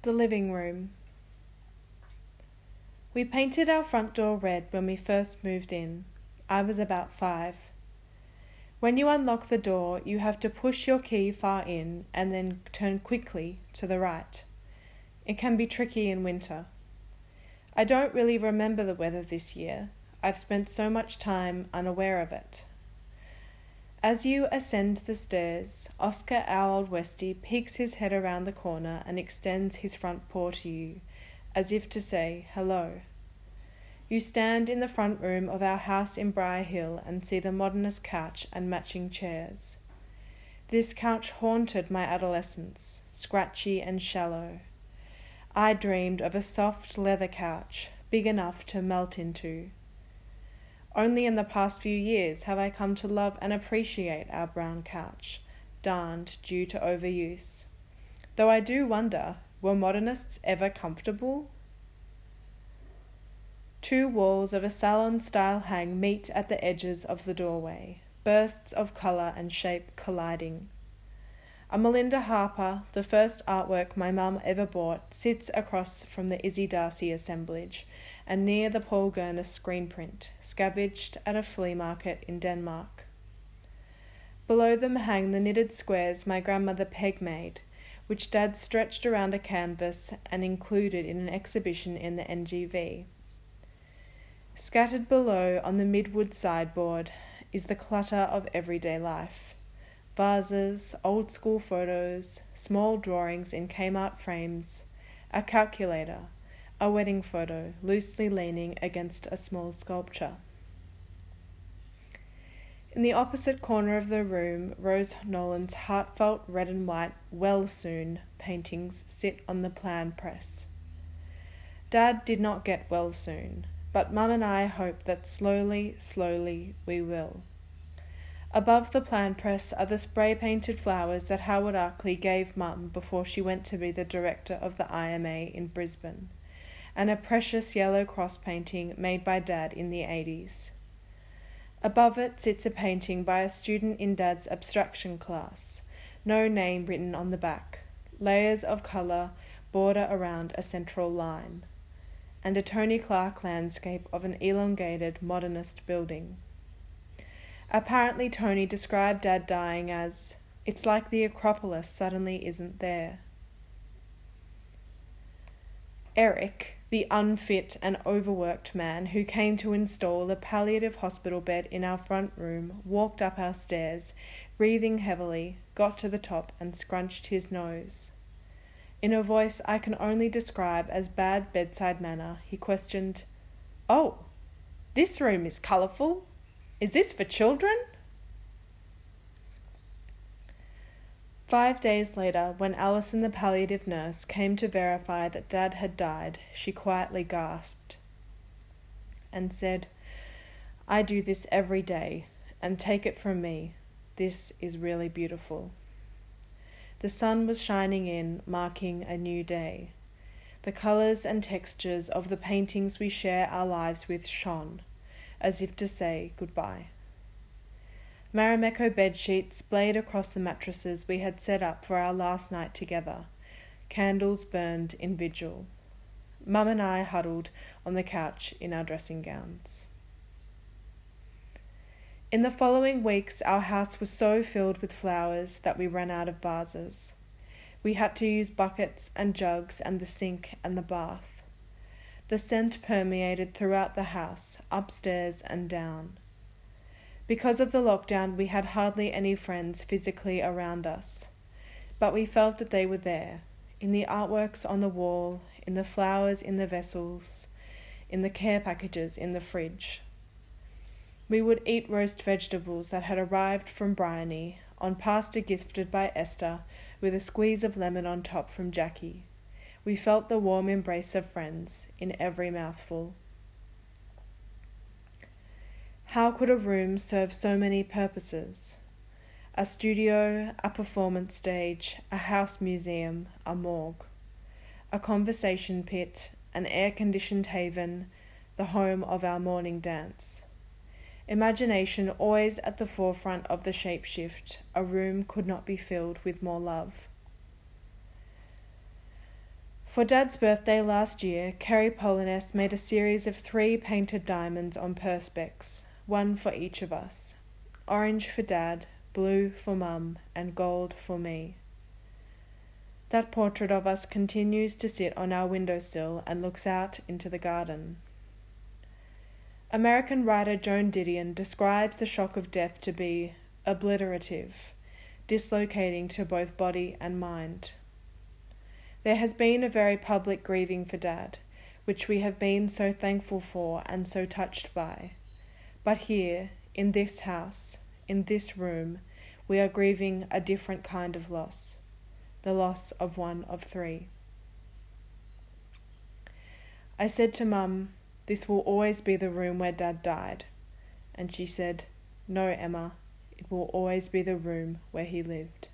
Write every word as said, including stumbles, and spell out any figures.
The living room. We painted our front door red when we first moved in. I was about five. When you unlock the door, you have to push your key far in and then turn quickly to the right. It can be tricky in winter. I don't really remember the weather this year. I've spent so much time unaware of it. As you ascend the stairs, Oscar, our old Westie, peeks his head around the corner and extends his front paw to you, as if to say hello. You stand in the front room of our house in Briar Hill and see the modernist couch and matching chairs. This couch haunted my adolescence, scratchy and shallow. I dreamed of a soft leather couch, big enough to melt into. Only in the past few years have I come to love and appreciate our brown couch, darned due to overuse. Though I do wonder, were modernists ever comfortable? Two walls of a salon-style hang meet at the edges of the doorway, bursts of colour and shape colliding. A Melinda Harper, the first artwork my mum ever bought, sits across from the Izzy Darcy assemblage and near the Paul Gurner screen print, scavenged at a flea market in Denmark. Below them hang the knitted squares my grandmother Peg made, which Dad stretched around a canvas and included in an exhibition in the N G V. Scattered below on the midwood sideboard is the clutter of everyday life. Vases, old school photos, small drawings in Kmart frames, a calculator, a wedding photo loosely leaning against a small sculpture. In the opposite corner of the room, Rose Nolan's heartfelt red and white Well Soon paintings sit on the plan press. Dad did not get well soon, but Mum and I hope that slowly, slowly we will. Above the plan press are the spray-painted flowers that Howard Arkley gave Mum before she went to be the director of the I M A in Brisbane, and a precious yellow cross painting made by Dad in the eighties. Above it sits a painting by a student in Dad's abstraction class, no name written on the back, layers of colour border around a central line, and a Tony Clark landscape of an elongated modernist building. Apparently Tony described Dad dying as, "It's like the Acropolis suddenly isn't there." Eric, the unfit and overworked man who came to install a palliative hospital bed in our front room, walked up our stairs, breathing heavily, got to the top and scrunched his nose. In a voice I can only describe as bad bedside manner, he questioned, "Oh, this room is colourful. Is this for children?" Five days later, when Alison, the palliative nurse, came to verify that Dad had died, she quietly gasped and said, "I do this every day, and take it from me, this is really beautiful." The sun was shining in, marking a new day. The colours and textures of the paintings we share our lives with shone, as if to say goodbye. Marimekko bedsheets splayed across the mattresses we had set up for our last night together. Candles burned in vigil. Mum and I huddled on the couch in our dressing gowns. In the following weeks, our house was so filled with flowers that we ran out of vases. We had to use buckets and jugs and the sink and the bath. The scent permeated throughout the house, upstairs and down. Because of the lockdown, we had hardly any friends physically around us, but we felt that they were there, in the artworks on the wall, in the flowers in the vessels, in the care packages in the fridge. We would eat roast vegetables that had arrived from Bryony, on pasta gifted by Esther, with a squeeze of lemon on top from Jackie. We felt the warm embrace of friends in every mouthful. How could a room serve so many purposes? A studio, a performance stage, a house museum, a morgue, a conversation pit, an air-conditioned haven, the home of our morning dance. Imagination always at the forefront of the shapeshift, a room could not be filled with more love. For Dad's birthday last year, Kerry Poliness made a series of three painted diamonds on perspex, one for each of us. Orange for Dad, blue for Mum, and gold for me. That portrait of us continues to sit on our windowsill and looks out into the garden. American writer Joan Didion describes the shock of death to be obliterative, dislocating to both body and mind. There has been a very public grieving for Dad, which we have been so thankful for and so touched by. But here, in this house, in this room, we are grieving a different kind of loss, the loss of one of three. I said to Mum, "This will always be the room where Dad died." And she said, "No, Emma, it will always be the room where he lived."